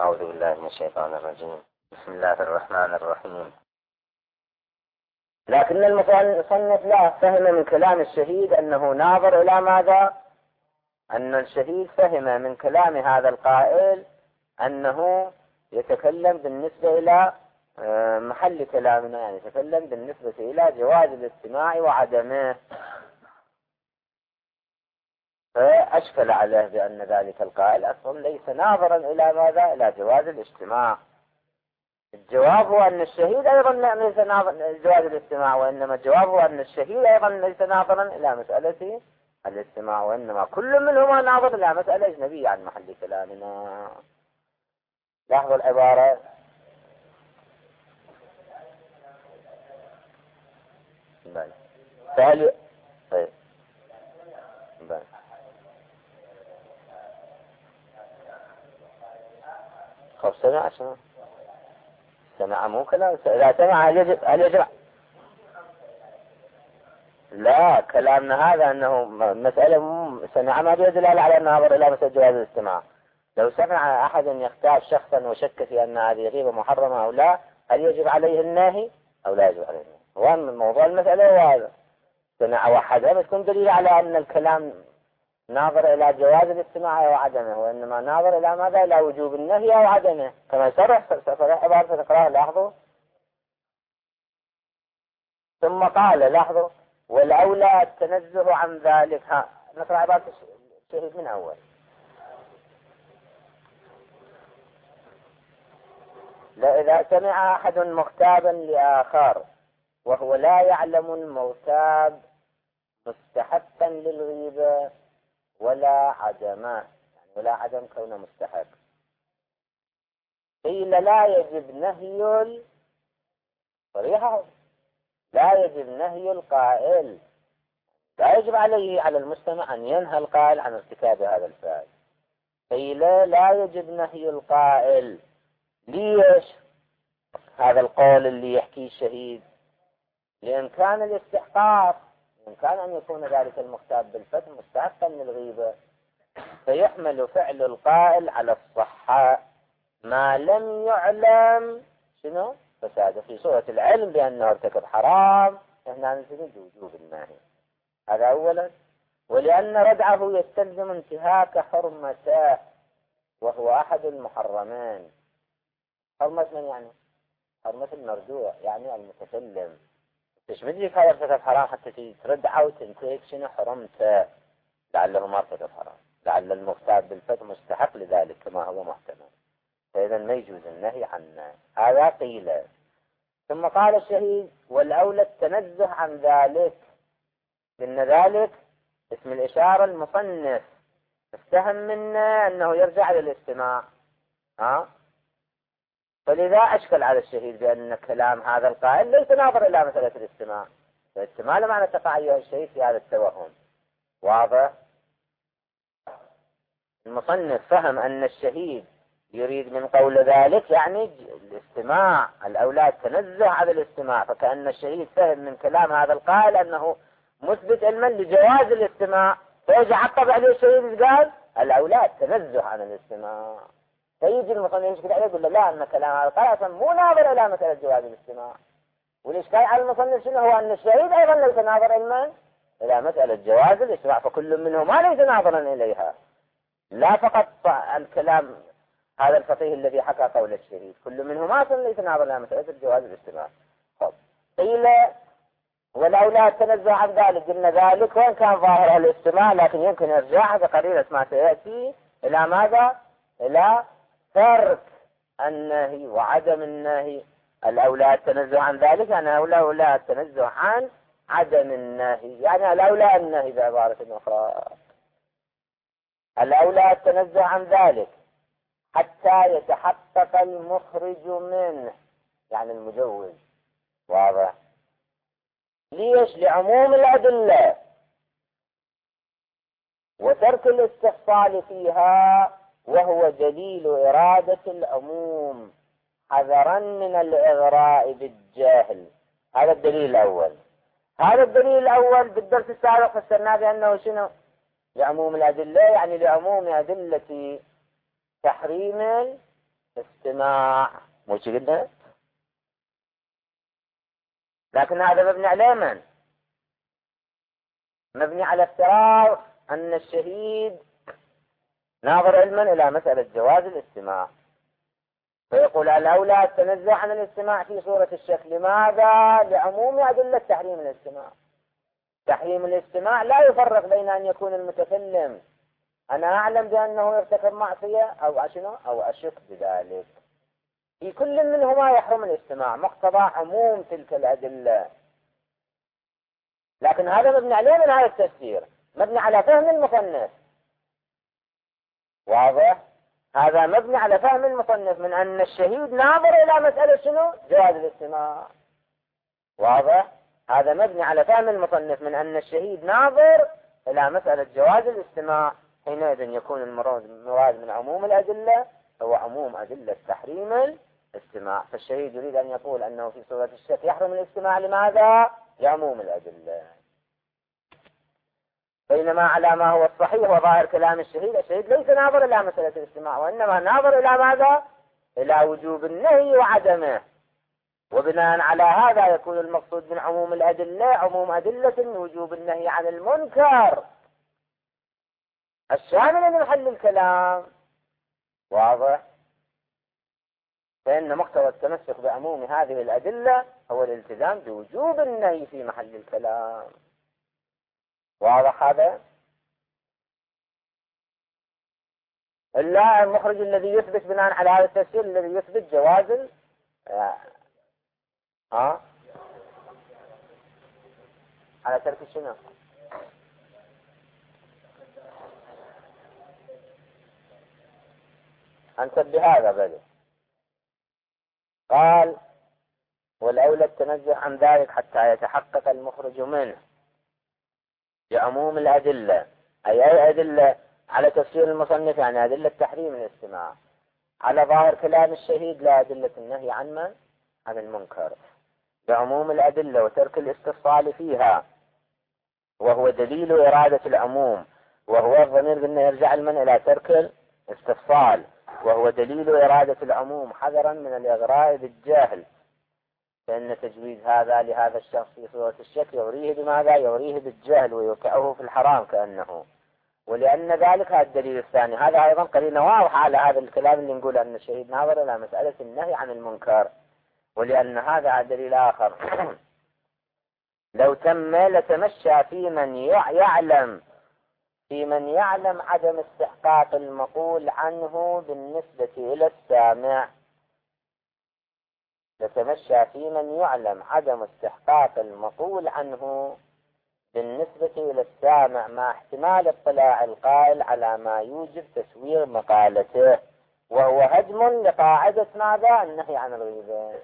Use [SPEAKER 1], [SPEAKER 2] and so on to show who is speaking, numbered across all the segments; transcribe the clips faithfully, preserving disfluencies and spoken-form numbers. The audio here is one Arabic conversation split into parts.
[SPEAKER 1] أعوذ بالله من الشيطان الرجيم. بسم الله الرحمن الرحيم. لكن المصنف لا فهم من كلام الشهيد أنه ناظر إلى ماذا؟ أن الشهيد فهم من كلام هذا القائل أنه يتكلم بالنسبة إلى محل كلامنا، يعني يتكلم بالنسبة إلى جواز الاستماع وعدمه، فأشكل عليه بأن ذلك القائل أصلا ليس ناظرا إلى ماذا؟ إلى جواز الاجتماع. الجواب هو أن الشهيد أيضا ليس ناظرا جواز الاستماع، وإنما الجواب هو أن الشهيد أيضا ليس ناظرا إلى مسألة الاستماع، وإنما كل منهما ناظر إلى مسألة أجنبية عن محل كلامنا. لاحظوا العبارة. بل فهل طيب بل خب سمع شنو؟ سمع مو كلام. إذا سمع هل يجب هل يجب لا، كلامنا هذا أنه مسألة سمع ما يدل على أن ناظر إلى مسألة جواز الاستماع. لو سمع أحد يختار شخصا وشك في أن هذه غيبة محرمة أو لا، هل يجب عليه النهي أو لا يجب عليه النهي؟ هو موضوع المسألة هو هذا. سمع واحد هذا تكون دليل على أن الكلام ناظر إلى جواز الاستماع أو عدمه، وإنما ناظر إلى ماذا؟ إلى وجوب النهي أو عدمه، كما صرح صرح عبارة تقرأها. لاحظوا. ثم قال لاحظوا والأولى التنزه عن ذلك. ها نقرأ عبارة الشهيد من أول. لا إذا سمع أحد مغتابا لآخر وهو لا يعلم المغتاب مستحقا للغيبة ولا عدمه، يعني ولا عدم كونه مستحق، قيل لا يجب نهي صريحة، لا يجب نهي القائل، لا يجب عليه على المستمع أن ينهى القائل عن ارتكاب هذا الفعل. قيل لا يجب نهي القائل. ليش هذا القول اللي يحكيه الشهيد؟ لأن كان الاستحقاق، إن كان أن يكون ذلك المغتاب بالفتح مستحقا للغيبة، فيحمل فعل القائل على الصحة ما لم يعلم شنو فساده. في صورة العلم بأنه ارتكب حرام هنا نجد وجوب النهي. هذا أولا. ولأن ردعه يستلزم انتهاك حرمته، وهو أحد المحرمين. حرمة من يعني؟ حرمة المردوع، يعني المتكلم. مش بدك هذا ارتكب حرام حتى تردعه وتنتهك شنو حرمته، لعله ما ارتكب حرام، لعل المغتاب بالفتح مستحق لذلك كما هو محتمل، فإذا ما يجوز النهي عنه. هذا قيل. ثم قال الشهيد والأولى التنزه عن ذلك، إن ذلك اسم الإشارة المصنف افتهم منه أنه يرجع للاستماع، ها؟ فلذا أشكل على الشهيد بأن كلام هذا القائل ليس ناظر إلى مسألة الاستماع. الاستماع لمعنى تقع أيها الشهيد في هذا التوهم. واضح؟ المصنف فهم أن الشهيد يريد من قول ذلك يعني الاستماع، الأولاد تنزه على الاستماع، فكأن الشهيد فهم من كلام هذا القائل أنه مثبت علما لجواز الاستماع، فيجي عقب عليه الشهيد قال الأولاد تنزه عن الاستماع. فيجي المصنف يشكل عليه يقول له لا، أن كلام هذا القائل أصلا مو ناظر إلى مسألة جواز الاستماع. والإشكال على المصنف شنو هو؟ أن الشهيد أيضا ليس ناظر علما إلى مسألة جواز الاستماع، فكل منهما ليس ناظرا إليها. لا فقط الكلام هذا الفقيه الذي حكى قول الشهيد، كل منهما أصلا ليس ناظر إلى مسألة جواز الاستماع. طب قيل والأولى التنزه عن ذلك، قلنا ذلك وإن كان ظاهر الاستماع لكن يمكن يرجع بقرينة ما سيأتي إلى ماذا؟ إلى ترك النهي وعدم النهي. الأولى التنزه عن ذلك يعني الأولى التنزه عن عدم النهي، يعني الأولى النهي بعبارة أخرى، الأولى التنزه عن ذلك حتى يتحقق المخرج منه، يعني المجوز. واضح؟ ليش؟ لعموم الأدلة وترك الاستفصال فيها، وهو دليل إرادة العموم حذرا من الإغراء بالجهل. هذا الدليل الأول. هذا الدليل الأول بالدرس السابق فسرنا بأنه شنو؟ لعموم الأدلة، يعني لعموم أدلة تحريم الاستماع، مو شي قلنا؟ لكن هذا مبني على من؟ مبني على افتراض أن الشهيد ناظر علما إلى مسألة جواز الاستماع، فيقول الأولى التنزه عن الاستماع في صورة الشك. لماذا؟ لعموم أدلة تحريم الاستماع. تحريم الاستماع لا يفرق بين أن يكون المتكلم أنا أعلم بأنه يرتكب معصية أو أشنو أو أشك بذلك، في كل منهما يحرم الاستماع مقتضى عموم تلك الأدلة. لكن هذا مبني عليه من هذا التفسير، مبني على فهم المصنف. واضح؟ هذا مبني على فهم المصنف من أن الشهيد ناظر إلى مسألة شنو؟ جواز الاستماع. واضح؟ هذا مبني على فهم المصنف من أن الشهيد ناظر إلى مسألة جواز الاستماع. حينئذ يكون المراد من عموم الأدلة هو عموم أدلة تحريم الاستماع. فالشهيد يريد أن يقول أنه في صورة الشك يحرم الاستماع. لماذا؟ لعموم الأدلة. بينما على ما هو الصحيح وظاهر كلام الشهيد، الشهيد ليس ناظر إلى مسألة الاستماع، وإنما ناظر إلى ماذا؟ إلى وجوب النهي وعدمه. وبناء على هذا يكون المقصود من عموم الأدلة عموم أدلة وجوب النهي عن المنكر الشامل لمحل الكلام. واضح؟ فإن مقتضى التمسك بعموم هذه الأدلة هو الالتزام بوجوب النهي في محل الكلام. واضح هذا؟ إلا المخرج الذي يثبت بناء على هذا التفسير الذي يثبت جواز ها آه. على ترك الشنو؟ أنت بهذا بل قال والأولى التنزه عن ذلك حتى يتحقق المخرج منه بعموم الأدلة. أي أي أدلة؟ على تفسير المصنف يعني أدلة تحريم الاستماع، على ظاهر كلام الشهيد لا أدلة النهي عن من؟ عن المنكر، بعموم الأدلة وترك الاستفصال فيها، وهو دليل إرادة العموم، وهو الضمير قلنا يرجع المن إلى ترك الاستفصال، وهو دليل إرادة العموم حذرا من الإغراء بالجهل، فإن تجويز هذا لهذا الشخص في صورة الشك يغريه بماذا؟ يغريه بالجهل ويوقعه في الحرام كأنه. ولأن ذلك هذا الدليل الثاني، هذا أيضا قرينة واضحة على هذا الكلام اللي نقول أن الشهيد ناظر إلى مسألة النهي عن المنكر. ولأن هذا دليل آخر لو تم لتمشى في من يعلم في من يعلم عدم استحقاق المقول عنه بالنسبة إلى السامع، لتمشى في من يعلم عدم استحقاق المقول عنه بالنسبة إلى السامع مع احتمال اطلاع القائل على ما يوجب تسوير مقالته، وهو هدم لقاعدة ماذا؟ النهي عن الغيبة.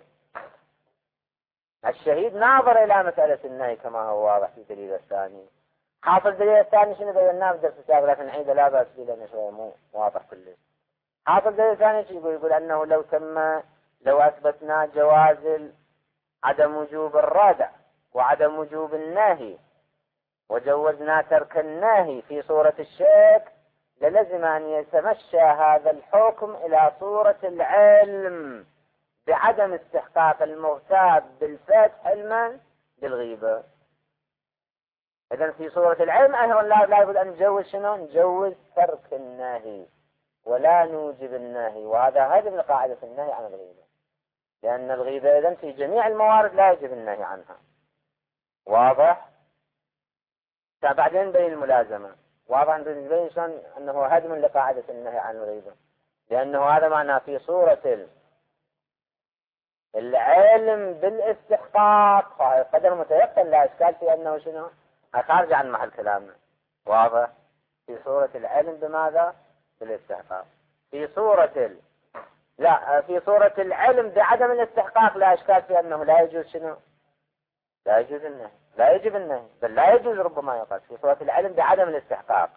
[SPEAKER 1] الشهيد ناظر إلى مسألة النهي كما هو واضح في الدليل الثاني. حاصل الدليل الثاني شنو بيناه بدرس السابق لكن نعيده لا بأس به لأنه شوية مو واضح كله. حاصل الدليل الثاني شو يقول؟ يقول أنه لو تم لو أثبتنا جواز عدم وجوب الردع وعدم وجوب النهي وجوزنا ترك النهي في صورة الشك للزم أن يتمشى هذا الحكم إلى صورة العلم بعدم استحقاق المغتاب بالفتح علما بالغيبة. إذن في صورة العلم أيضا لا لابد أن نجوز شنو؟ نجوز ترك النهي ولا نوجب النهي، وهذا هدم لقاعدة النهي عن الغيبة، لأن الغيبة إذن في جميع الموارد لا يجب النهي عنها. واضح؟ بعدين نبين الملازمة. واضح نبين شلون أنه هدم لقاعدة النهي عن الغيبة، لأنه هذا معناه في صورة العلم بالاستحقاق فهي قدر متيقن لا إشكال في أنه شنو؟ خارج عن محل كلامنا. واضح؟ في صورة العلم بماذا؟ بالاستحقاق. في صورة ال... لا في صورة العلم بعدم الاستحقاق لا إشكال في أنه لا يجوز شنو؟ لا يجوز النهي، لا يجب النهي، بل لا يجوز ربما يقال في صورة العلم بعدم الاستحقاق.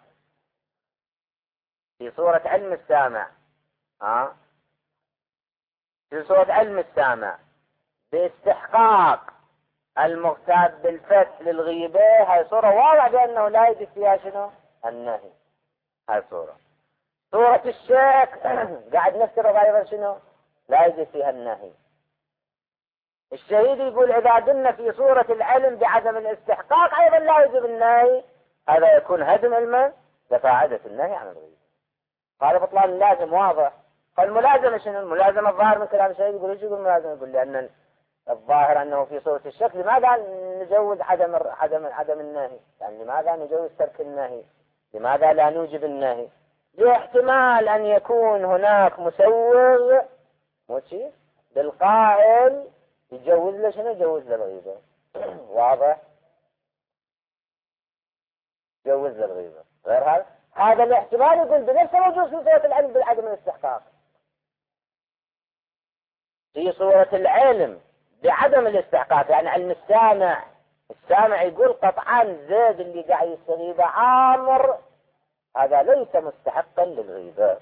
[SPEAKER 1] في صورة علم السامع ها أه؟ في صورة علم السامع باستحقاق المغتاب بالفتح للغيبة، هاي صورة واضح بأنه لا يجب فيها شنو؟ النهي. هاي صورة. صورة الشك قاعد نفترض أيضا شنو؟ لا يجب فيها النهي. الشهيد يقول إذا دلنا في صورة العلم بعدم الاستحقاق أيضا لا يجب النهي، هذا يكون هدم المن لفاعدة النهي عن الغيبة. قال بطلان اللازم واضح. فالملازمة شنو؟ الملازمة الظاهر من كلام الشهيد يقول ايش يقول الملازمة؟ يقول لأن الظاهر أنه في صورة الشك، لماذا نجوز عدم عدم عدم النهي؟ يعني لماذا نجوز ترك النهي؟ لماذا لا نوجب النهي؟ لاحتمال أن يكون هناك مسوغ مو شيء للقائل يجوز له شنو؟ يجوز له الغيبة. واضح؟ يجوز له الغيبة. غير هذا هذا الاحتمال يقول بنفسه موجود في صورة العلم بعدم الاستحقاق. في صورة العلم بعدم الاستحقاق يعني علم السامع، السامع يقول قطعا زيد اللي قاعد يستغيبه عامر، هذا ليس مستحقا للغيبة.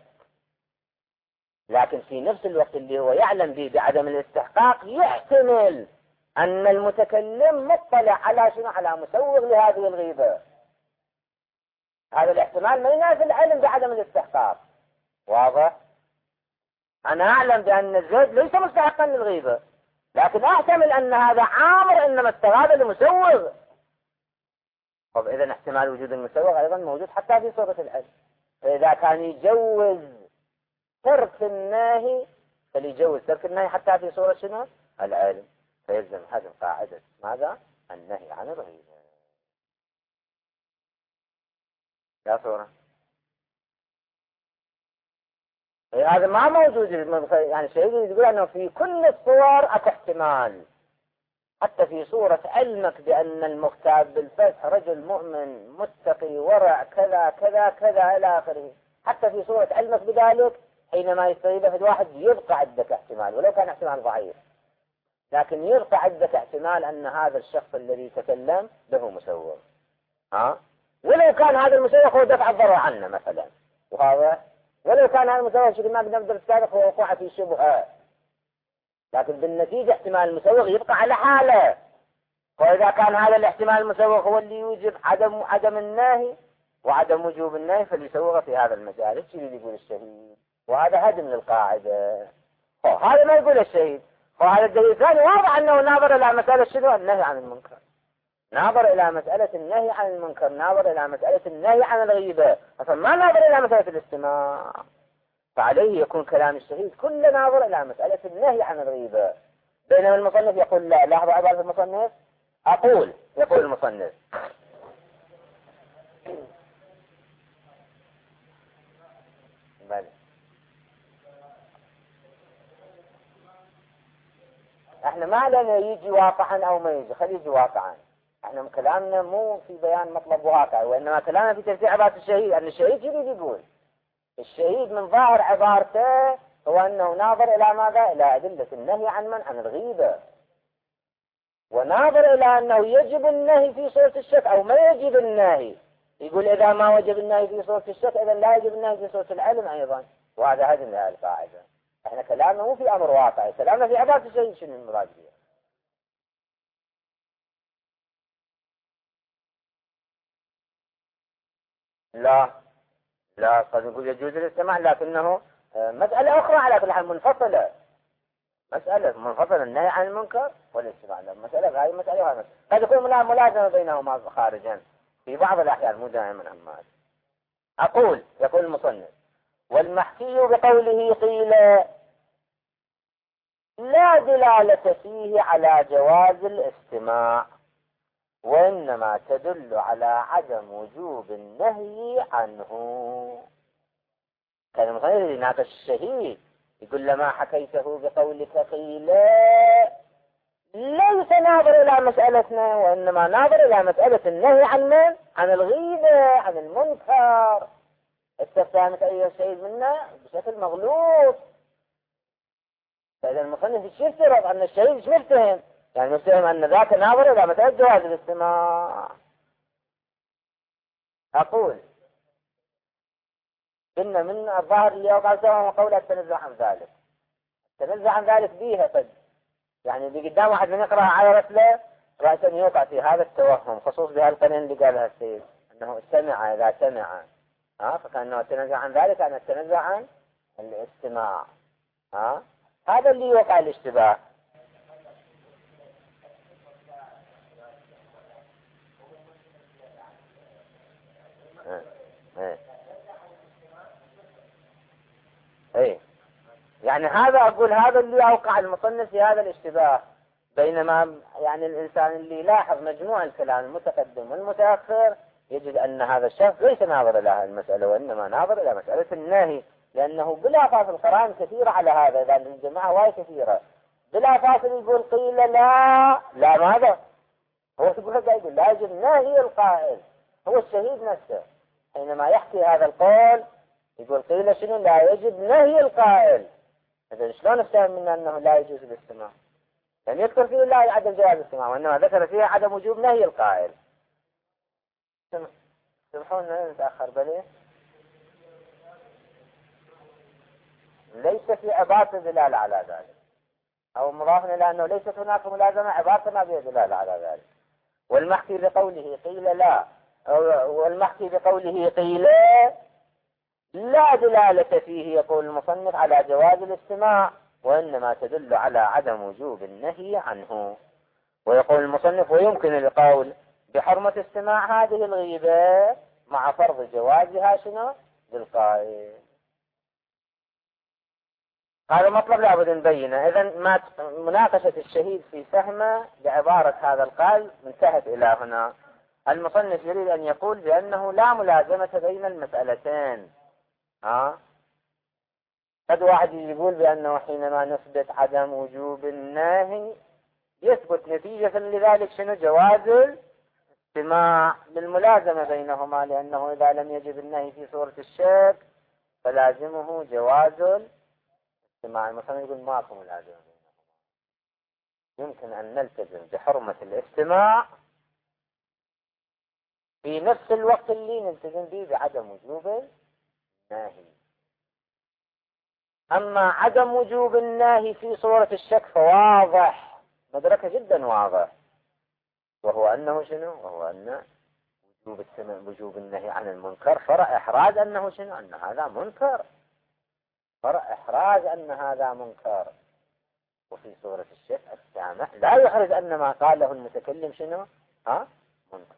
[SPEAKER 1] لكن في نفس الوقت اللي هو يعلم به بعدم الاستحقاق يحتمل أن المتكلم مطلع على شنو؟ على مسوغ لهذه الغيبة. هذا الاحتمال ما ينافي العلم بعدم الاستحقاق. واضح؟ أنا أعلم بأن الزيد ليس مستحقا للغيبة، لكن أحتمل أن هذا عامر إنما استغاب لمسوغ. طب إذا احتمال وجود المسوغ أيضا موجود حتى في صورة العلم. فإذا كان يجوز ترك الناهي فليجوز ترك النهي حتى في صورة شنو؟ العلم. فيلزم هذه قاعدة ماذا؟ النهي عن الغيبة. لا صورة هذا ما موجود. يعني شيء يقول أنه في كل الصور أكو احتمال، حتى في صورة علمك بأن المغتاب بالفتح رجل مؤمن متقي ورع كذا كذا كذا إلى آخره، حتى في صورة علمك بذلك حينما يستغيبه في الواحد يبقى عندك احتمال ولو كان احتمال ضعيف، لكن يبقى عندك احتمال أن هذا الشخص الذي تكلم له مسوغ، ها؟ ولو كان هذا المسوغ هو دفع الضرر عنه مثلا، وهذا ولو كان هذا المسوغ شيء ما بنقدر السابق هو وقوع في شبهة، لكن بالنتيجة احتمال المسوغ يبقى على حاله. وإذا كان هذا الاحتمال المسوغ هو اللي يوجب عدم عدم الناهي وعدم وجوب الناهي فليسوغ في هذا المجال. ايش اللي يقول الشهيد؟ وهذا هدم للقاعدة. هذا ما يقول الشهيد. وهذا الدليل الثاني واضح أنه ناظر إلى مسألة شنو؟ النهي عن المنكر. ناظر إلى مسألة النهي عن المنكر، ناظر إلى مسألة النهي عن الغيبة، أصلا ما ناظر إلى مسألة الاستماع. فعليه يكون كلام الشهيد كله ناظر إلى مسألة النهي عن الغيبة. بينما المصنف يقول لا. لاحظوا عبارة المصنف. أقول يقول المصنف بل. احنا ما لنا يجي واقعا او ما يجي، خليه يجي واقعا. احنا كلامنا مو في بيان مطلب واقع، وانما كلامنا في تفسير عبارة الشهيد. ان الشهيد يريد يقول الشهيد من ظاهر عبارته هو انه ناظر الى ماذا؟ الى ادلة النهي عن من؟ عن الغيبة، وناظر الى انه يجب النهي في صورة الشك او ما يجب النهي. يقول اذا ما وجب النهي في صورة الشك اذا لا يجب النهي في صورة العلم ايضا، وهذا هدم لهذه القاعدة. احنا كلامنا مو في امر واقعي، كلامنا في عبارة الشهيد. شنو المراد فيها؟ لا لا قد نقول يجوز الاستماع، لكنه مسألة أخرى على كل حال منفصلة، مسألة منفصلة. النهي عن المنكر والاستماع له مسألة، هذه مسألة وهذه مسألة. قد يكون ملازمة بينهما خارجا في بعض الأحيان، مو دائما. أما أقول يقول المصنف والمحكي بقوله قيل لا دلالة فيه على جواز الاستماع، وإنما تدل على عدم وجوب النهي عنه. كان المصنف يناقش الشهيد يقول لما حكيته بقولك قيل ليس ناظر إلى مسألتنا، وإنما ناظر إلى مسألة النهي عن من؟ عن الغيبة، عن المنكر. استفهمت أيها الشهيد منا بشكل مغلوط. فإذا المصنف ايش يفترض؟ أن الشهيد ايش مفتهم؟ يعني مفتهم أن ذاك ناظر إلى مسألة جواز الاستماع. أقول إن من الظاهر اللي يوقع سواء وقول التنزع عن ذلك. التنزع عن ذلك بيها قد يعني بقدام واحد من يقرأ على رسله رأسا يوقع في هذا التوهم، خصوص بهالقنين اللي قالها السيد أنه استمع إذا سمع، ها فكأنه التنزع عن ذلك أن التنزع عن الاستماع. ها هذا اللي يوقع الاشتباه. ايه ايه ايه يعني هذا أقول هذا اللي أوقع المصنف في هذا الاشتباه، بينما يعني الإنسان اللي يلاحظ مجموع الكلام المتقدم والمتأخر يجد أن هذا الشخص ليس ناظر إلى هذه المسألة، وإنما ناظر إلى مسألة النهي، لأنه بلا فاصل القرائن كثيرة على هذا، إذا الجماعة وايد كثيرة بلا فاصل يقول قيل لا لا ماذا؟ هو يقول هذا، يقول لا يجب نهي القائل، هو الشهيد نفسه حينما يحكي هذا القول يقول قيل شنو؟ لا يجب نهي القائل. إذا شلون نفهم منا أنه لا يجوز الاستماع؟ لم يعني يذكر فيه لا عدم جواز الاستماع، وإنما ذكر فيه عدم وجوب نهي القائل. سمحوا لنا نتأخر بلي. ليس في عبارة دلالة على ذلك، أو مضاف إلى أنه ليست هناك ملازمة عبارة ما بها دلالة على ذلك. والمحكي بقوله قيل لا، والمحكي بقوله قيل لا دلالة فيه، يقول المصنف، على جواز الاستماع، وإنما تدل على عدم وجوب النهي عنه. ويقول المصنف ويمكن القول بحرمة استماع هذه الغيبة مع فرض جوازها شنو للقائل. هذا مطلب لابد نبينه. إذا ما مناقشة الشهيد في فهمه لعبارة هذا القائل انتهت إلى هنا. المصنف يريد أن يقول بأنه لا ملازمة بين المسألتين. ها قد واحد يقول بأنه حينما نثبت عدم وجوب النهي يثبت نتيجة لذلك شنو؟ جواز الاستماع للملازمة بينهما، لأنه إذا لم يجب النهي في صورة الشك فلازمه جواز الاستماع. المصنف يقول ماكو ملازمة بينهما، يمكن أن نلتزم بحرمة الاستماع في نفس الوقت اللي نلتزم به بعدم وجوب النهي. أما عدم وجوب النهي في صورة الشك فواضح، مدركة جدا واضح، وهو أنه شنو؟ وهو أن وجوب وجوب النهي عن المنكر فرع إحراز أنه شنو؟ أن هذا منكر، فرع إحراز أن هذا منكر. وفي صورة الشك السامع لا يحرز أن ما قاله المتكلم شنو؟ ها؟ منكر.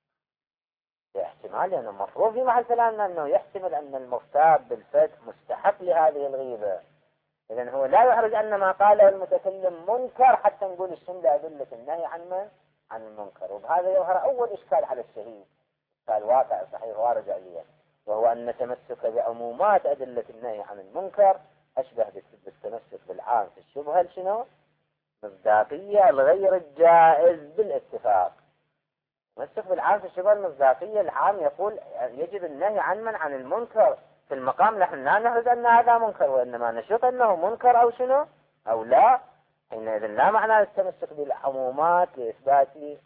[SPEAKER 1] احتمال لأنه مفروض في محل كلامنا أنه يحتمل أن المغتاب بالفتح مستحق لهذه الغيبة. إذن هو لا يحرج أن ما قاله المتكلم منكر حتى نقول الشملة أدلة النهي عن من؟ عن المنكر. وبهذا يظهر أول إشكال على الشهيد، إشكال واقع صحيح وارد عليه، وهو أن التمسك بعمومات أدلة النهي عن المنكر أشبه بالتمسك بالعام في الشبهة شنو؟ مصداقية الغير الجائز بالاتفاق. التمسك بالعام في الشبهة المصداقية، العام يقول يجب النهي عن من؟ عن المنكر. في المقام نحن لا نحرز أن هذا منكر، وإنما نشوف أنه منكر أو شنو أو لا. حينئذ لا معنى التمسك بالعمومات لإثبات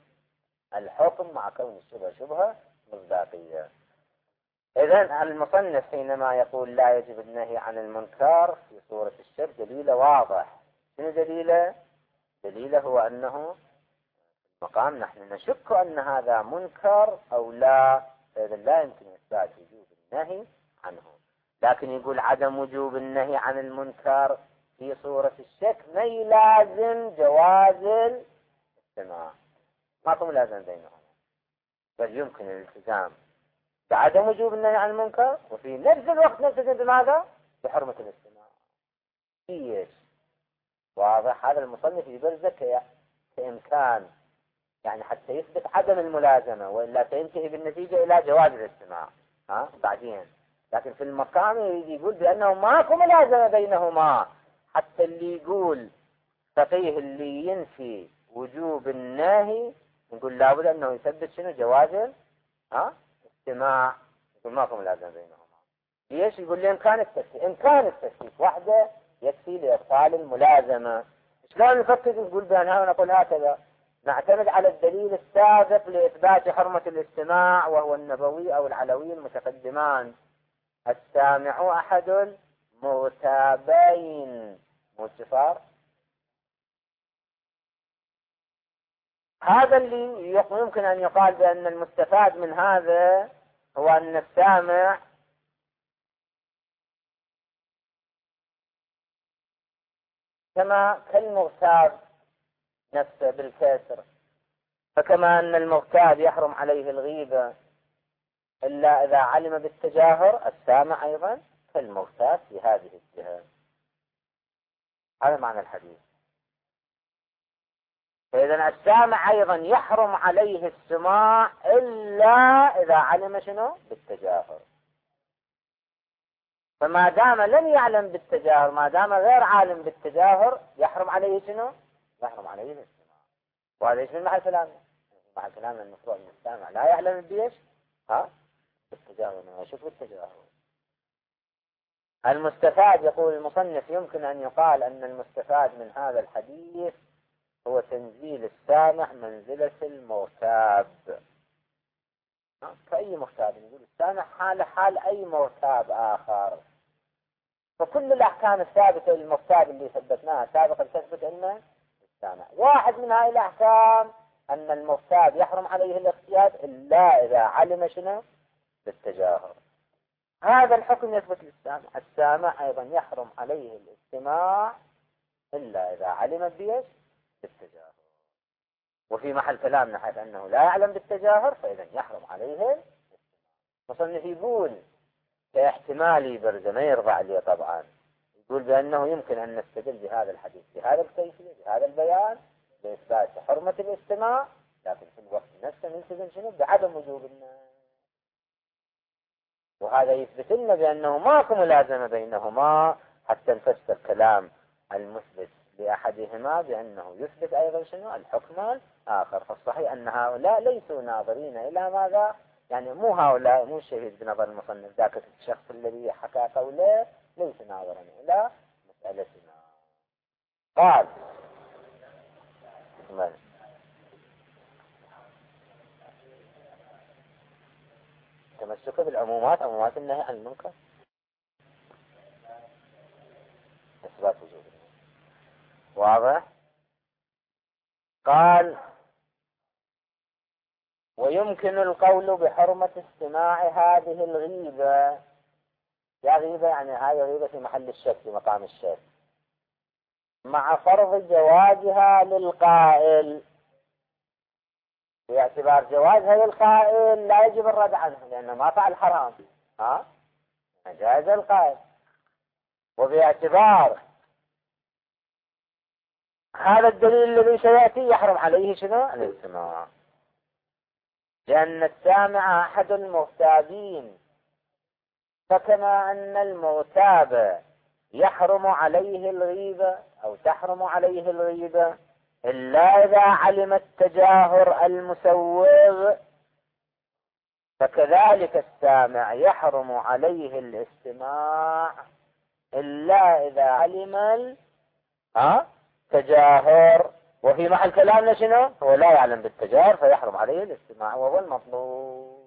[SPEAKER 1] الحكم مع كون الشبهة شبهة مصداقية. إذن المصنف حينما يقول لا يجب النهي عن المنكر في صورة الشرك دليله واضح. شنو دليله؟ دليله هو أنه في المقام نحن نشك أن هذا منكر أو لا، فإذن لا يمكن إثبات وجوب النهي عنه. لكن يقول عدم وجوب النهي عن المنكر في صورة الشك ما يلازم جواز الاستماع، ماكو ملازم بينهما، بل يمكن الالتزام بعدم وجوب النهي عن المنكر وفي نفس الوقت نلتزم بماذا؟ بحرمة الاستماع. ايش؟ واضح. هذا المصنف يبرزك كإمكان، يعني حتى يثبت عدم الملازمة، وإلا سينتهي بالنتيجة إلى جواز الاستماع ها بعدين. لكن في المقام يقول بأنه ماكو ملازمة بينهما، حتى اللي يقول فقيه اللي ينفي وجوب النهي نقول لابد أنه يثبت شنو؟ جواز ها استماع. يقول ماكو ملازمة بينهما. ليش؟ يقول لي إمكان التفكيك، إمكان التفكيك وحده يكفي لإبطال الملازمة. شلون نفكر؟ نقول بأنها ونقول هكذا نعتمد على الدليل السابق لإثبات حرمة الاستماع، وهو النبوي أو العلوي المتقدمان. السامع أحد المغتابين، مو هذا اللي يمكن أن يقال بأن المستفاد من هذا هو أن السامع كما كالمغتاب نفسه بالكسر، فكما أن المغتاب يحرم عليه الغيبة إلا إذا علم بالتجاهر، السامع أيضا كالمغتاب في هذه الجهة. هذا معنى الحديث. فإذا السامع أيضا يحرم عليه السماع إلا إذا علم شنو بالتجاهر. فما دام لم يعلم بالتجاهر، ما دام غير عالم بالتجاهر، يحرم عليه شنو؟ يحرم عليه الاستماع. وهذا ايش من محل كلامنا؟ محل كلامنا المفروض ان السامع لا يعلم بيش ها بالتجاهر، انه يشوف بالتجاهر. المستفاد، يقول المصنف، يمكن ان يقال ان المستفاد من هذا الحديث هو تنزيل السامع منزلة المغتاب. كأي مغتاب، نقول السامع حال حال أي مغتاب آخر. فكل الأحكام الثابتة للمغتاب اللي ثبتناها سابقا تثبت أن السامع. واحد من هذه الأحكام أن المغتاب يحرم عليه الاغتياب إلا إذا علم شنو بالتجاهر. هذا الحكم يثبت للسامع. السامع أيضا يحرم عليه الاستماع إلا إذا علم بيش بالتجاهر. وفي محل كلامنا حيث أنه لا يعلم بالتجاهر فإذا يحرم عليه. مصنف يقول كاحتمالي برزة، ما يرضى عليه طبعا، يقول بأنه يمكن أن نستدل بهذا الحديث بهذا الكيفية بهذا البيان بإثبات حرمة الاستماع، لكن في الوقت نفسه نلتزم شنو بعدم وجوب الناس. وهذا يثبت لنا بأنه ماكو ملازمة بينهما حتى نفسر كلام المثبت لأحدهما بأنه يثبت أيضا شنو الحكم الآخر. فالصحيح أن هؤلاء ليسوا ناظرين إلى ماذا، يعني مو هؤلاء، مو الشهيد بنظر المصنف ذاك الشخص الذي حكى قوله ليس ناظرا إلى مسألتنا. قال تمسك بالعمومات، عمومات النهي عن المنكر، إثبات وجوب. واضح؟ قال ويمكن القول بحرمة استماع هذه الغيبة. يا غيبة يعني هاي غيبة في محل الشك، في مقام الشك، مع فرض جوازها للقائل. باعتبار جوازها للقائل لا يجب الرد عنه لأنه ما فعل حرام، ها جاز القائل. وباعتبار هذا الدليل الذي سيأتي يحرم عليه شنو الاستماع، لأن السامع أحد المغتابين. فكما أن المغتاب يحرم عليه الغيبة أو تحرم عليه الغيبة إلا إذا علم التجاهر المسوغ، فكذلك السامع يحرم عليه الاستماع إلا إذا علم ها تجاهر. وفي محل كلامنا شنو؟ هو لا يعلم بالتجاهر فيحرم عليه الاستماع، وهو المطلوب.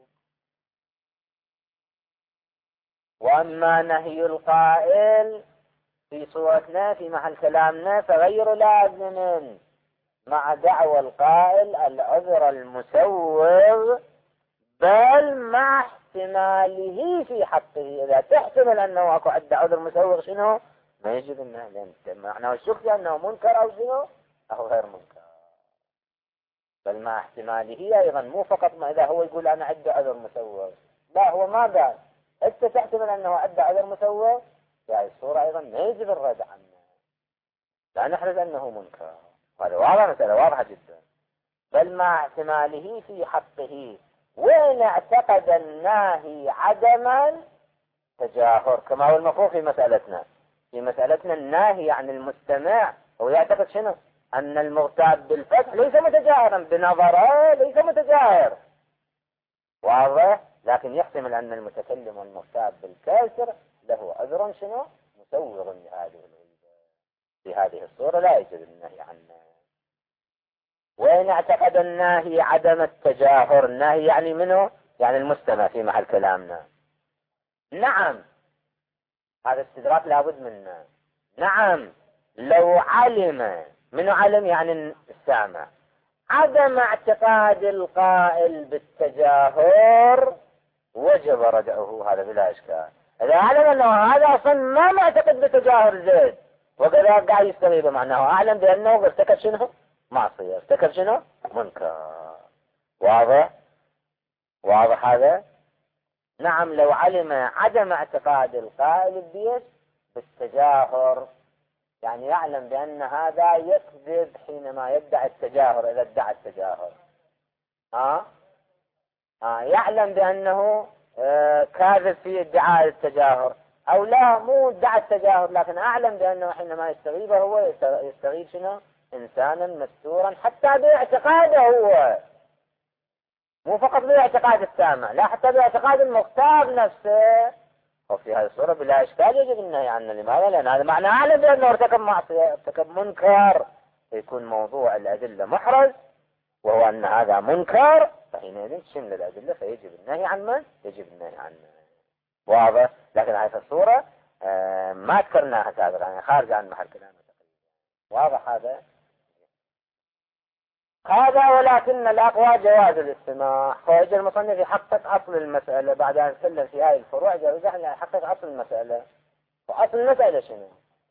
[SPEAKER 1] وأما نهي القائل في صورتنا في محل كلامنا فغير لازم مع دعوى القائل العذر المسوغ، بل مع احتماله في حقه. إذا تحتمل أنه أكو عند عذر مسوغ شنو؟ ما يجب أنه معناه الشك أنه منكر أو شنو أو غير منكر، بل مع احتماله أيضا، مو فقط ما إذا هو يقول أنا عندي عذر مسوغ، لا هو ما قال أنت تحتمل أنه عنده عذر مسوغ، يعني الصورة أيضا ما يجب الرد عنه، لا نحرز أنه منكر. هذا واضح، مسألة واضحة جدا. بل مع احتماله في حقه، وإن اعتقد الناهي عدما تجاهر، كما هو المفروض في مسألتنا. في مسألتنا الناهي عن المستمع هو يعتقد شنو؟ أن المغتاب بالفتح ليس متجاهرا، بنظره ليس متجاهر، واضح؟ لكن يحتمل أن المتكلم والمغتاب بالكسر له عذر شنو؟ مسوغ لهذه الغيبة. في هذه الصورة لا يجوز النهي عنه. وإن اعتقد الناهي عدم التجاهر، الناهي يعني منه؟ يعني المستمع في محل كلامنا. نعم، هذا استدراك لابد منه. نعم، لو علم، منه علم يعني السامع، عدم اعتقاد القائل بالتجاهر وجب ردعه، هذا بلا إشكال. إذا علم أنه هذا أصلا ما معتقد بتجاهر زيد، وكذلك قاعد يستغيب معناه أعلم بأنه ارتكب شنو معصية، ارتكب شنو منكر. واضح واضح هذا. نعم لو علم عدم اعتقاد القائل بيش بالتجاهر، يعني يعلم بأن هذا يكذب حينما يدعي التجاهر، إذا ادعى التجاهر آه؟ آه يعلم بأنه آه كاذب في ادعاء التجاهر، أو لا مو ادعى التجاهر لكن أعلم بأنه حينما يستغيبه هو يستغيب شنو إنسانا مستورا حتى باعتقاده هو، مو فقط باعتقاد السامع، لا حتى باعتقاد المختار نفسه. وفي هذه الصورة بلا إشكال يجب النهي عنه. لماذا؟ لأن هذا معنى أعلم بأنه ارتكب معصية، ارتكب منكر، يكون موضوع الأدلة محرز وهو أن هذا منكر، فحينئذ تشمل الأدلة فيجب النهي عن من؟ يجب النهي عنه. واضح؟ لكن هذه الصورة آه ما ذكرناها سابقا، يعني خارج عن محل كلامه. واضح هذا؟ هذا ولكن الأقوى جواز الاستماع. فيجي المصنف يحقق أصل المسألة بعد أن سلم في هذه الفروع، يحقق أصل المسألة. وأصل المسألة شنو؟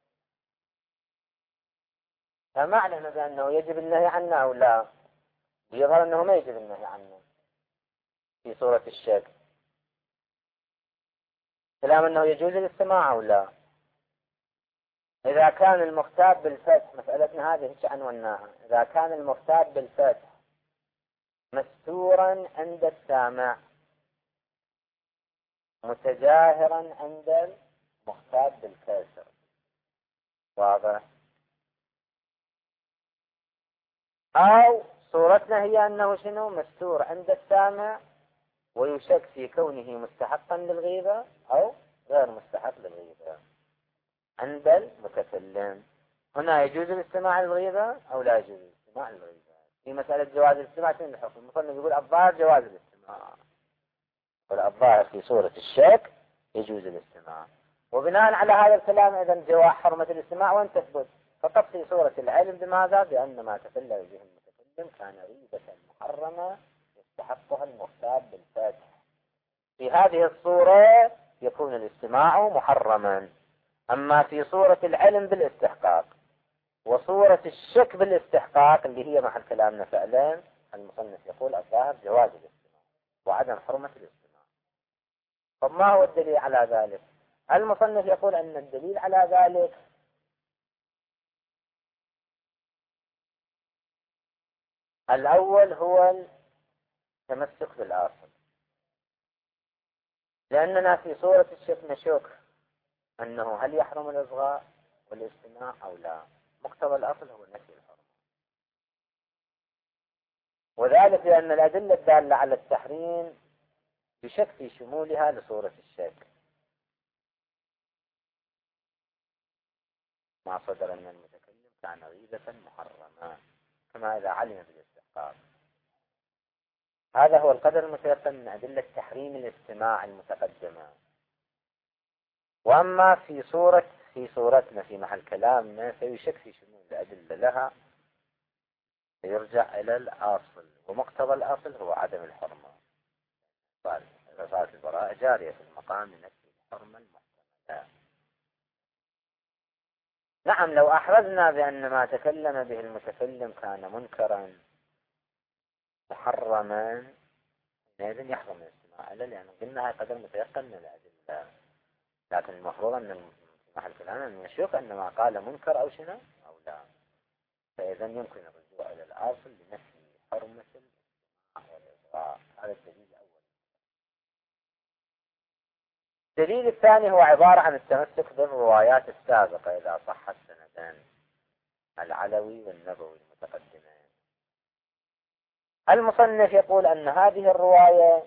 [SPEAKER 1] فما أعلم بأنه يجب النهي عنه أو لا، يظهر أنه ما يجب النهي عنه في صورة الشك. كلام أنه يجوز الاستماع أو لا. إذا كان المختاب بالفتح، مسألتنا هذه ايش عنوناها، إذا كان المختاب بالفتح مستورا عند السامع متجاهرا عند المختاب بالكسر. واضح؟ أو صورتنا هي أنه شنو مستور عند السامع ويشك في كونه مستحقا للغيبة أو غير مستحق للغيبة عند المتكلم. هنا يجوز الاستماع للغيبة أو لا يجوز الاستماع للغيبة؟ في مسألة جواز الاستماع شنو الحكم؟ المصنف يقول الظاهر جواز الاستماع، والظاهر في صورة الشك يجوز الاستماع. وبناء على هذا الكلام إذا جواز حرمة الاستماع وين تثبت؟ فقط في صورة العلم بماذا؟ بأن ما تكلم به المتكلم كان غيبة محرمة يستحقها المختاب بالفتح. في هذه الصورة يكون الاستماع محرما. أما في صورة العلم بالاستحقاق وصورة الشك بالاستحقاق اللي هي محل كلامنا فعلا، المصنف يقول الظاهر جواز الاستماع وعدم حرمة الاستماع. طب ما هو الدليل على ذلك؟ المصنف يقول أن الدليل على ذلك الأول هو التمسك بالأصل، لأننا في صورة الشك نشك أنه هل يحرم الإصغاء والاستماع أو لا. مقتضى الأصل هو نفي الحرمة، وذلك لأن الأدلة الدالة على التحريم بشك في شمولها لصورة الشك. ما صدر من المتكلم كان غيبة محرمة كما إذا علم بالاستحقاق. هذا هو القدر المتيقن من أدلة تحريم الاستماع المتقدمة. وأما في صورة في صورتنا في محل كلامنا فيشك في شمول الأدلة لها، يرجع إلى الأصل، ومقتضى الأصل هو عدم الحرمة. إذا صارت البراءة جارية في المقام نفي الحرمة المحتملة. نعم لو أحرزنا بأن ما تكلم به المتكلم كان منكرا محرما إذن يحرم الاستماع له، لأنه قلنا هاي قدر متيقن من الأدلة. لكن المفروض أن في محل كلامنا أن نشوف أن ما قال منكر أو شنو أو لا، فإذا يمكن الرجوع إلى الأصل لنفي حرمة الاستماع والإصغاء. هذا الدليل الأول. الدليل الثاني هو عبارة عن التمسك بالروايات السابقة إذا صح السندان العلوي والنبوي المتقدمين. المصنف يقول أن هذه الرواية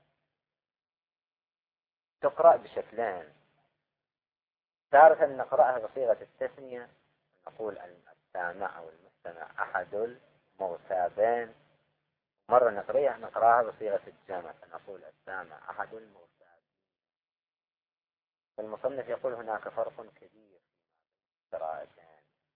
[SPEAKER 1] تقرأ بشكلين. تارة نقرأها بصيغة التثنية، نقول السامع أو المستمع أحد المغتابين. مرة نقرأها نقرأها بصيغة الجمع فنقول السامع أحد المغتابين. المصنف يقول هناك فرق كبير في قراءتين.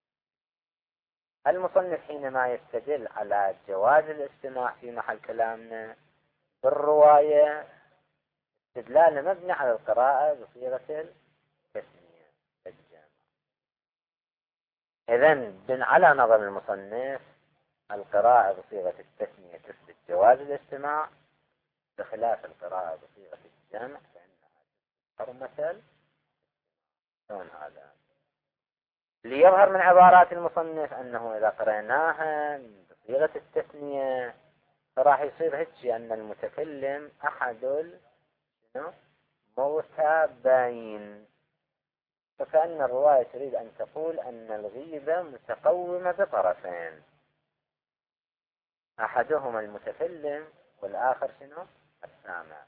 [SPEAKER 1] المصنف حينما يستدل على جواز الاستماع في محل كلامنا بالرواية استدلال مبني على القراءة بصيغة التثنية الجمع. إذن بن على نظر المصنف القراءة بصيغة التثنية تثبت جواز الاستماع، بخلاف القراءة بصيغة الجمع فإنها تظهر مثل. شلون هذا؟ ليظهر من عبارات المصنف أنه إذا قرأناها بصيغة التثنية فراح يصير هيك أن المتكلم أحد المغتابين، فكأن الرواية تريد أن تقول أن الغيبة متقومة بطرفين، أحدهما المتكلم والآخر شنو؟ السامع.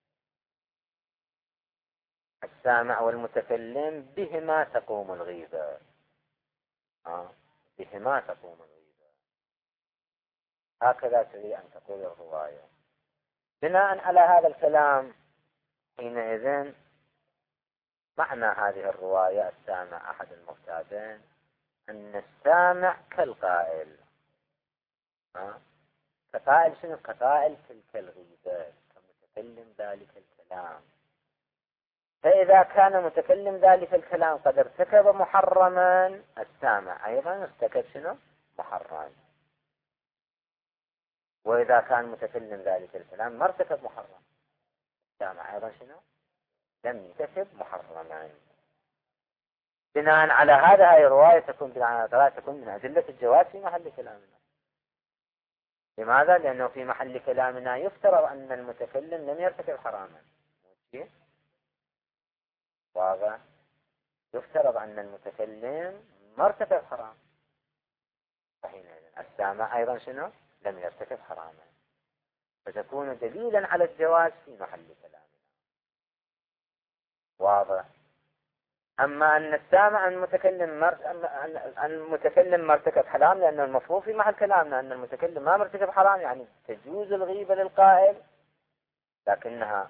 [SPEAKER 1] السامع والمتكلم بهما تقوم الغيبة. آه. بهما تقوم الغيبة، هكذا تريد أن تقول الرواية. بناء على هذا الكلام حينئذ معنى هذه الرواية السامع أحد المغتابين أن السامع كالقائل. آه. كقائل شنو؟ كقائل تلك الغيبة، كمتكلم ذلك الكلام. فإذا كان متكلم ذلك الكلام قد ارتكب محرما، السامع أيضا ارتكب شنو؟ محرم. وإذا كان متكلم ذلك الكلام ما ارتكب محرم، السامع أيضا شنو؟ لم يرتكب محرما. بناء على هذا هذه الرواية تكون بناء على تكون من أدلة الجواز في محل كلامنا. لماذا؟ لأنه في محل كلامنا يفترض أن المتكلم لم يرتكب حراما. واضح؟ يفترض أن المتكلم ما ارتكب حرام، فحينئذ السامع أيضا شنو؟ لم يرتكب حراما، فتكون دليلا على الجواز في محل كلامنا. واضح؟ أما أن السامع المتكلم مر... أن المتكلم ما ارتكب حرام، لأن المفروض في محل كلامنا أن المتكلم ما مرتكب حرام، يعني تجوز الغيبة للقائل لكنها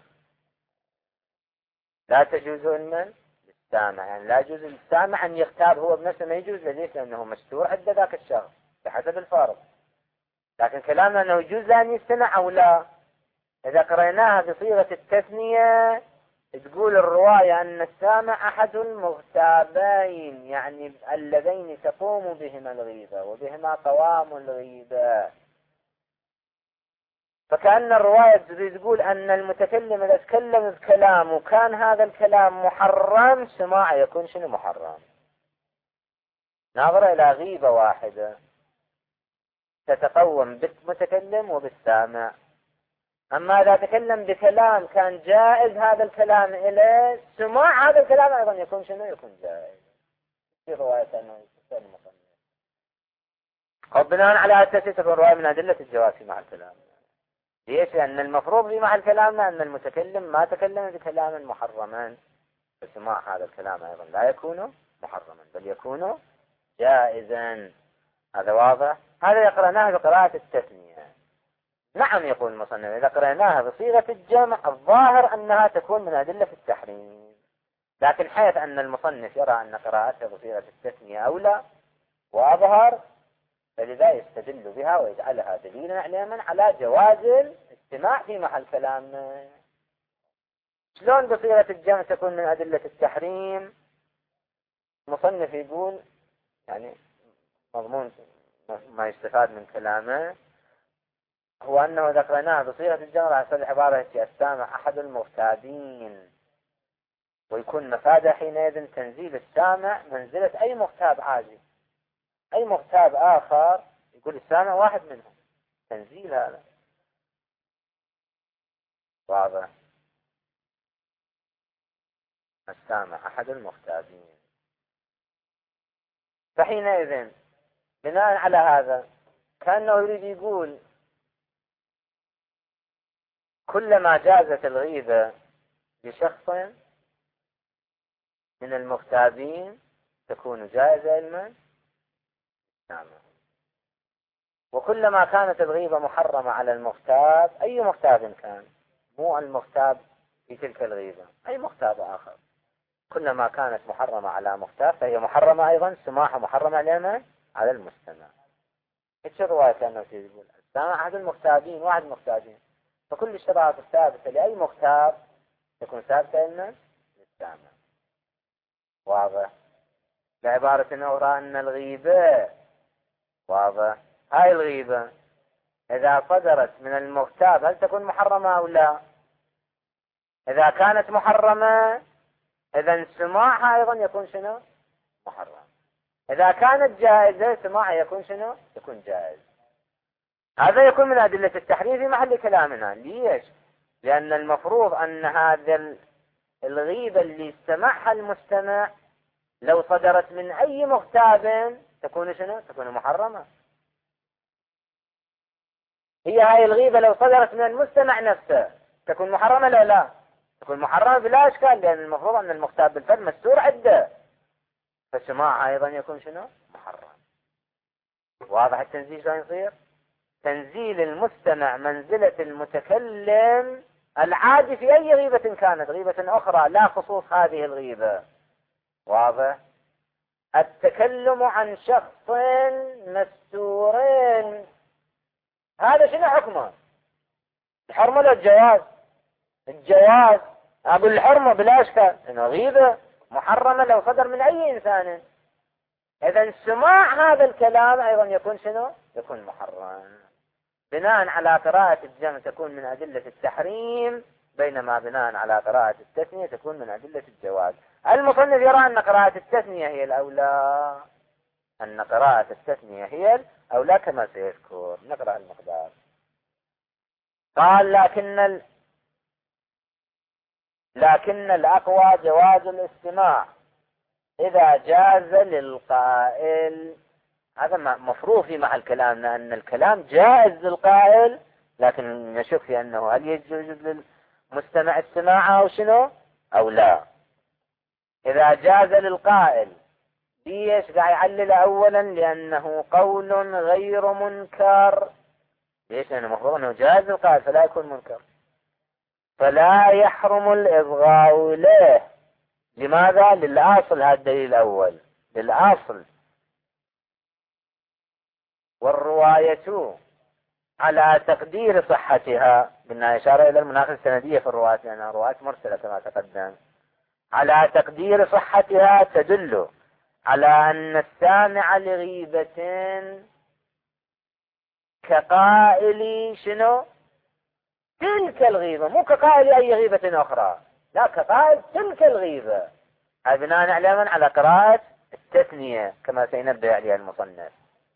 [SPEAKER 1] لا تجوز لمن؟ للسامع. يعني لا يجوز للسامع أن يغتاب هو بنفسه، ما يجوز ليش؟ لأنه مستور عند ذاك الشخص بحسب الفارض. لكن كلامنا أنه يجوز أن يستمع أو لا. إذا قرأناها بصيغة التثنية تقول الرواية أن السامع أحد المغتابين، يعني اللذين تقوم بهما الغيبة وبهما قوام الغيبة. فكأن الرواية تقول أن المتكلم إذا تكلم بكلام وكان هذا الكلام محرم، سماع يكون شنو محرم؟ ناظر إلى غيبة واحدة تتقوم بالمتكلم وبالسامع. أما إذا تكلم بكلام كان جائز هذا الكلام إليه، سماع هذا الكلام أيضا يكون شنو؟ يكون جائز. في رواية أنه يكون مصنف. أو بناء على أساس تكون رواية من أدلة الجواز مع الكلام. ليش؟ لأن المفروض في محل كلامنا أن المتكلم ما تكلم بكلام محرما، فسماع هذا الكلام أيضا لا يكون محرما بل يكون جائزا. هذا واضح؟ هذا يقرأناه بقراءة التثنية. نعم يقول المصنف إذا قرأناها بصيغة الجمع الظاهر أنها تكون من أدلة التحريم، لكن حيث أن المصنف يرى أن قراءتها بصيغة التثنية أولى وأظهر، فلذا يستدل بها ويجعلها دليلا علما على جواز الاستماع في محل كلامنا. شلون بصيغة الجمع تكون من أدلة التحريم؟ المصنف يقول يعني مضمون ما يستفاد من كلامه هو أنه إذا قرأناها بصيغة الجمع على سبيل العبارة السامع أحد المغتابين، ويكون مفاده حينئذ تنزيل السامع منزلة أي مغتاب عادي. أي مغتاب آخر يقول السامع واحد منهم، تنزيل هذا. واضح؟ السامع أحد المغتابين. فحينئذ بناء على هذا كأنه يريد يقول كلما جازت الغيبة لشخص من المغتابين تكون جائزة لمن؟ السامع. وكلما كانت الغيبة محرمة على المغتاب، أي مغتاب كان، مو المغتاب في تلك الغيبة، أي مغتاب آخر، كلما كانت محرمة على مغتاب فهي محرمة أيضا، سماحة محرمة على على المستمع. ايش الرواية كانوا يقول السامع أحد المغتابين، واحد مغتابين، فكل الشرائط الثابتة لأي مغتاب تكون ثابتة لنا للسامع. واضح؟ بعبارة أخرى أن الغيبة واضح، هاي الغيبة إذا صدرت من المغتاب هل تكون محرمة أو لا؟ إذا كانت محرمة إذا سماعها أيضا يكون شنو؟ محرم. إذا كانت جائزة سماعها يكون شنو؟ يكون جائز. هذا يكون من أدلة التحريم في محل كلامنا. ليش؟ لأن المفروض أن هذا الغيبة اللي استمعها المستمع لو صدرت من أي مغتاب تكون شنو؟ تكون محرمة. هي هاي الغيبة لو صدرت من المستمع نفسه تكون محرمة لا لا؟ تكون محرمة بلا إشكال، لأن المفروض أن المغتاب بالفعل مستور عنده، فالسماع أيضا يكون شنو؟ محرم. واضح التنزيل شلون يصير؟ تنزيل المستمع منزلة المتكلم العادي في أي غيبة كانت، غيبة أخرى لا خصوص هذه الغيبة. واضح؟ التكلم عن شخص مستور هذا شنو حكمه؟ الحرمة ولا الجواز؟ الجواز. أقول الحرمة بلا إشكال، إنه غيبة محرمة لو صدر من أي إنسان. إذا سماع هذا الكلام أيضا يكون شنو؟ يكون محرم. بناء على قراءة الجمع تكون من أدلة التحريم، بينما بناء على قراءة التثنية تكون من أدلة الجواز. المصنف يرى أن قراءة التثنية هي الأولى، أن قراءة التثنية هي الأولى كما سيذكر. نقرأ المقدار. قال لكن ال... لكن الأقوى جواز الاستماع إذا جاز للقائل. هذا مفروض في محل كلامنا أن الكلام جائز للقائل، لكن نشك في أنه هل يجوز للمستمع السماع أو شنو أو لا. إذا جاز للقائل ليش قاعد يعلل أولا؟ لأنه قول غير منكر. ليش؟ لأنه المفروض أنه جائز للقائل فلا يكون منكر، فلا يحرم الإصغاء إليه. لماذا؟ للأصل. هذا الدليل الأول للأصل. والرواية على تقدير صحتها، قلنا إشارة إلى المناقصة السندية في الرواية لأنها رواية مرسلة كما تقدم. على تقدير صحتها تدل على أن السامع لغيبة كقائل شنو؟ تلك الغيبة، مو كقائل أي غيبة أخرى، لا كقائل تلك الغيبة. هذا بناء على من؟ على قراءة التثنية كما سينبه عليها المصنف.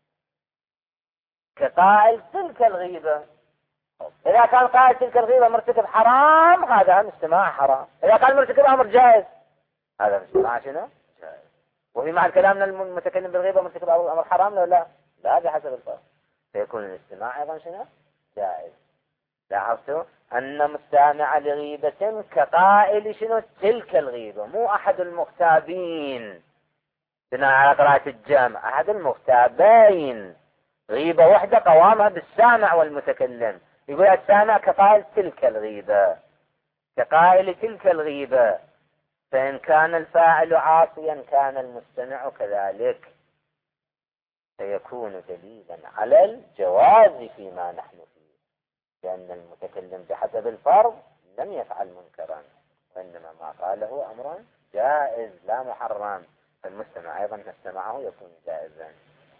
[SPEAKER 1] كقائل تلك الغيبة. إذا كان قائل تلك الغيبة مرتكب حرام هذا مستماع حرام، إذا كان مرتكب أمر جائز هذا مستماع شنو؟ جائز. وفي معنى كلامنا المتكلم بالغيبة مرتكب أمر حرام لا لا؟ لا بحسب الفرق، فيكون الاستماع أيضا شنو؟ جائز. لاحظتوا أن مستمع لغيبة كقائل شنو؟ تلك الغيبة، مو أحد المغتابين. بناء على قراءة الجامع أحد المغتابين، غيبة وحدة قوامها بالسامع والمتكلم. يقول السامع كقائل تلك الغيبة، كقائل تلك الغيبة. فإن كان الفاعل عاصيا كان المستمع كذلك، فيكون دليلا على الجواز فيما نحن فيه، لأن المتكلم بحسب الفرض لم يفعل منكرا، وإنما ما قاله أمر جائز لا محرم، فالمستمع أيضا استمعه يكون جائزا.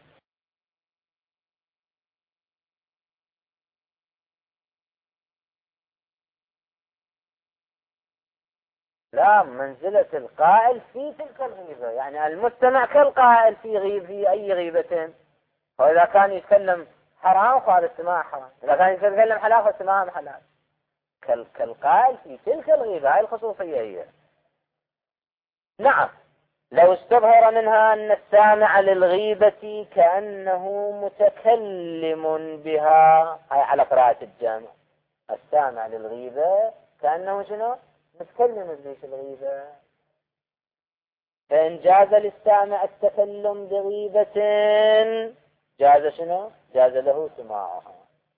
[SPEAKER 1] لا، منزلة القائل في تلك الغيبة، يعني المستمع كالقائل في غيب في أي غيبة. وإذا كان يتكلم حرام فهذا السماع حرام، إذا كان يتكلم حلال فالسماع حلال. كالقائل في تلك الغيبة، هاي الخصوصية هي. نعم، لو استظهر منها أن السامع للغيبة كأنه متكلم بها، هاي على قراءة الجامع، السامع للغيبة كأنه شنو؟ متكلم بليش الغيبة. فإن جاز للسامع التكلم بغيبة جاز شنو؟ جاز له سماعها.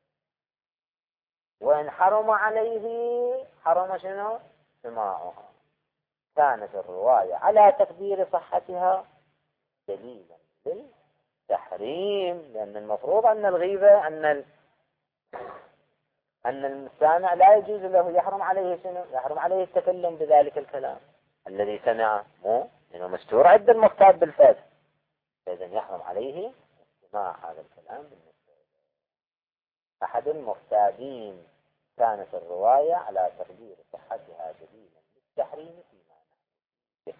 [SPEAKER 1] وإن حرم عليه حرم شنو؟ سماعها. كانت الرواية على تقدير صحتها دليلا للتحريم، لأن المفروض أن الغيبة أن ال... أن السامع لا يجوز له، يحرم عليه شنو؟ يحرم عليه التكلم بذلك الكلام الذي سمعه، مو لأنه مستور عند المختاب بالفتح، فإذا يحرم عليه استماع هذا الكلام بالنسبة أحد المختابين. كانت الرواية على تقدير صحتها دليلا للتحريم فيما نحن،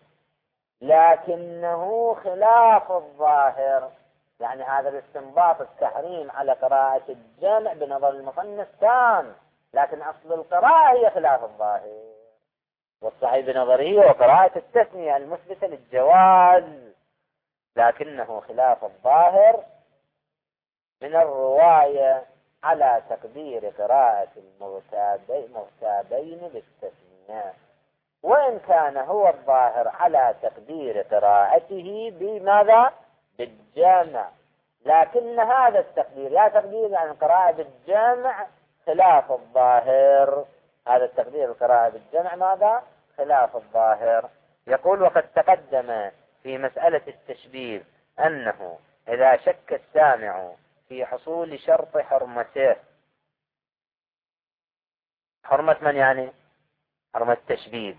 [SPEAKER 1] لكنه خلاف الظاهر. يعني هذا الاستنباط التحريم على قراءة الجمع بنظر المصنف تام، لكن أصل القراءة هي خلاف الظاهر، والصحيح بنظره وقراءة التثنية المثبتة للجواز، لكنه خلاف الظاهر من الرواية على تقدير قراءة المغتابين بالتثنية، وإن كان هو الظاهر على تقدير قراءته بماذا؟ بالجمع، لكن هذا التقدير لا تقدير عن القراءة بالجمع خلاف الظاهر. هذا التقدير القراءة بالجمع ماذا؟ خلاف الظاهر. يقول: وقد تقدم في مسألة التشبيه أنه إذا شك السامع في حصول شرط حرمته، حرمة من يعني؟ حرمة التشبيه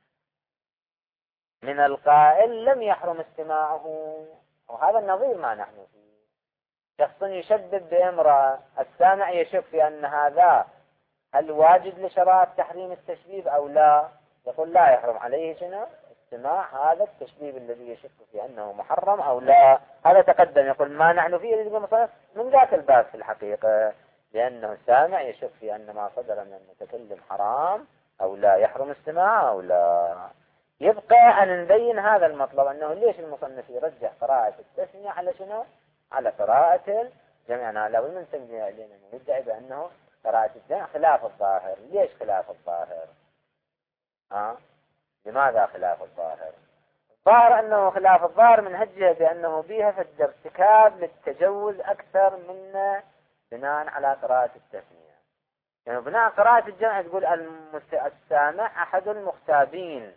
[SPEAKER 1] من القائل لم يحرم استماعه، وهذا النظير ما نحن فيه. شخص يشبب بامرأة، السامع يشك في أن هذا هل واجب لشرائط تحريم التشبيب أو لا؟ يقول لا يحرم عليه شنو؟ استماع هذا التشبيب الذي يشك في أنه محرم أو لا. هذا تقدم. يقول ما نحن فيه من ذاك الباب في الحقيقة، لأنه السامع يشك في أن ما صدر من المتكلم حرام أو لا، يحرم استماع أو لا. يبقى أن نبين هذا المطلب، أنه ليش المصنف يرجح قراءة التثنية على شنو؟ على قراءة الجمع. أنا لو من سمي علينا يدعي بأنه قراءة الجمع خلاف الظاهر. ليش خلاف الظاهر؟ ها؟ لماذا خلاف الظاهر؟ الظاهر أنه خلاف الظاهر من هجه بأنه بيها في ارتكاب للتجوز أكثر من بناء على قراءة التثنية. يعني بناء قراءة الجمع تقول السامع أحد المختابين،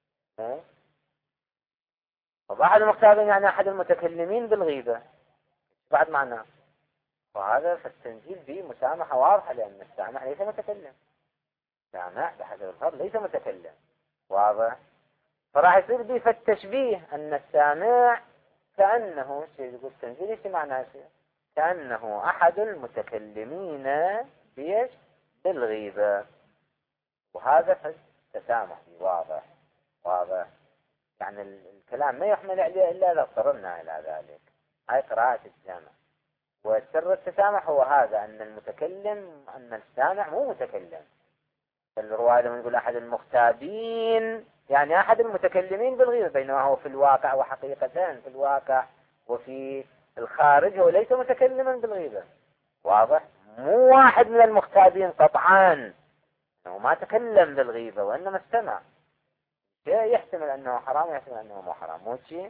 [SPEAKER 1] وأحد المختابين يعني أحد المتكلمين بالغيبة بعد معناه، وهذا في التنزيل به مسامحة واضحة، لأن السامع ليس متكلم، السامع بحسب الفرض ليس متكلم، واضح. فراح يصير به في التشبيه أن السامع كأنه شيء يقول التنزيل ايش معناه؟ كأنه أحد المتكلمين بيش بالغيبة، وهذا في التسامح واضح واضح. يعني الكلام ما يحمل عليه إلا إذا اضطررنا إلى ذلك. هاي قراءة الجامع. وسر التسامح هو هذا، أن المتكلم أن السامع مو متكلم. الرواية لما يقول أحد المختابين يعني أحد المتكلمين بالغيبة، بينما هو في الواقع وحقيقة في الواقع وفي الخارج هو ليس متكلما بالغيبة، واضح. مو واحد من المختابين قطعا، هو ما تكلم بالغيبة وإنما استمع. يحتمل أنه حرام ويحتمل أنه مو حرام، مو شيء.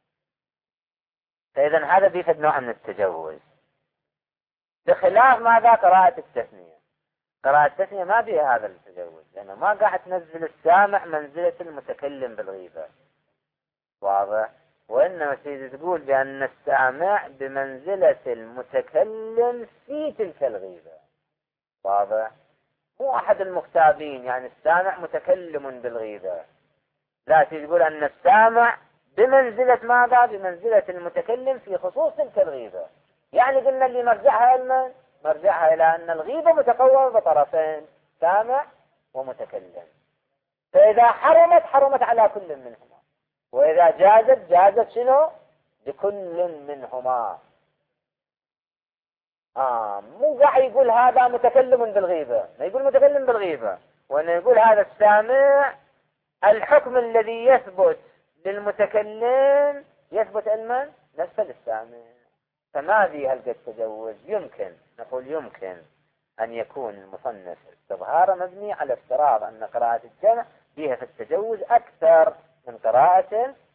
[SPEAKER 1] فإذا هذا بيفد نوع من التجوز، بخلاف ماذا؟ قراءة التثنية. قراءة التثنية ما بيها هذا التجوز، لأنه ما قاعد تنزل السامع منزلة المتكلم بالغيبة، واضح. وإنما سيدي تقول بأن السامع بمنزلة المتكلم في تلك الغيبة، واضح. مو أحد المختابين يعني السامع متكلم بالغيبة، لا، تقول أن السامع بمنزلة ماذا؟ بمنزلة المتكلم في خصوص تلك الغيبة. يعني قلنا اللي مرجعها إلى مرجعها إلى أن الغيبة متقومة بطرفين، سامع ومتكلم، فإذا حرمت حرمت على كل منهما، وإذا جازت جازت شنو؟ لكل منهما. آه مو قاعد يقول هذا متكلم بالغيبة، ما يقول متكلم بالغيبة، وأنه يقول هذا السامع الحكم الذي يثبت للمتكلم يثبت لمن؟ نفس للسامع. فما في هلقى التجوز. يمكن نقول يمكن أن يكون المصنف استظهار مبني على افتراض أن قراءة الجمع فيها في التجوز أكثر من قراءة